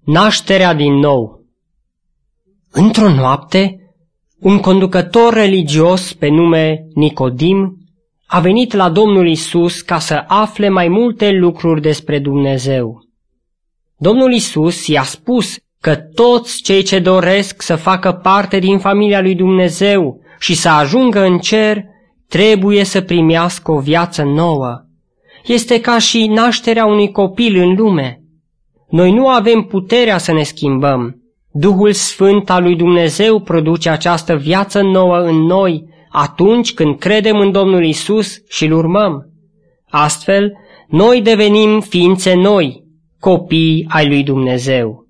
Nașterea din nou. Într-o noapte, un conducător religios pe nume Nicodim a venit la Domnul Isus ca să afle mai multe lucruri despre Dumnezeu. Domnul Isus i-a spus că toți cei ce doresc să facă parte din familia lui Dumnezeu și să ajungă în cer trebuie să primească o viață nouă. Este ca și nașterea unui copil în lume. Noi nu avem puterea să ne schimbăm. Duhul Sfânt al lui Dumnezeu produce această viață nouă în noi atunci când credem în Domnul Isus și îl urmăm. Astfel, noi devenim ființe noi, copii ai lui Dumnezeu.